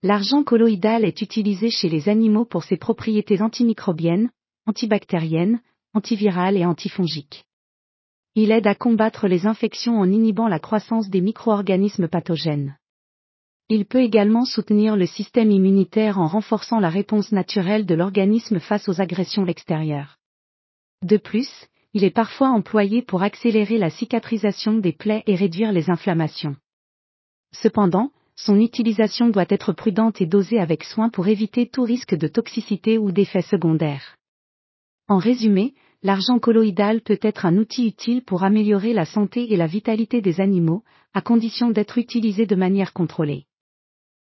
L'argent colloïdal est utilisé chez les animaux pour ses propriétés antimicrobiennes, antibactériennes, antivirales et antifongiques. Il aide à combattre les infections en inhibant la croissance des micro-organismes pathogènes. Il peut également soutenir le système immunitaire en renforçant la réponse naturelle de l'organisme face aux agressions extérieures. De plus, il est parfois employé pour accélérer la cicatrisation des plaies et réduire les inflammations. Cependant, son utilisation doit être prudente et dosée avec soin pour éviter tout risque de toxicité ou d'effets secondaires. En résumé, l'argent colloïdal peut être un outil utile pour améliorer la santé et la vitalité des animaux, à condition d'être utilisé de manière contrôlée.